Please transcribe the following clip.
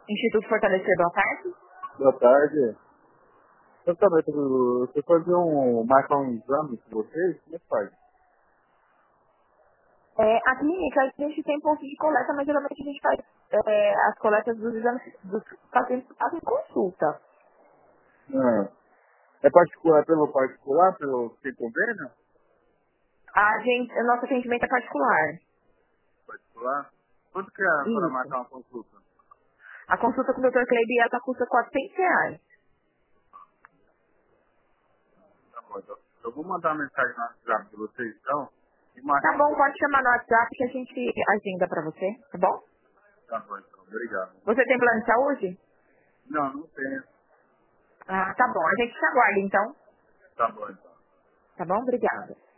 Instituto Fortalecer, boa tarde. Boa tarde. Eu também, você fazer marcar um exame com vocês? Como é que faz? A clínica, a gente tem ponto de coleta, mas geralmente a gente faz as coletas dos exames dos pacientes que fazem consulta. Ah, é particular, pelo particular, pelo sem convênio? O nosso atendimento é particular. Particular? Quanto que é para Isso. marcar uma consulta? A consulta com o Dr. Cleide ela custa R$ 400. Tá bom, então. Eu vou mandar uma mensagem no WhatsApp de vocês, então, e Tá marcar uma bom, pode consulta. chamar no WhatsApp que a gente agenda pra você, tá bom? Tá bom, então. Obrigado. Você tem plano de saúde? Não, não tenho. Ah, tá bom. A gente te aguarda então. Tá bom, então. Tá bom? Obrigada.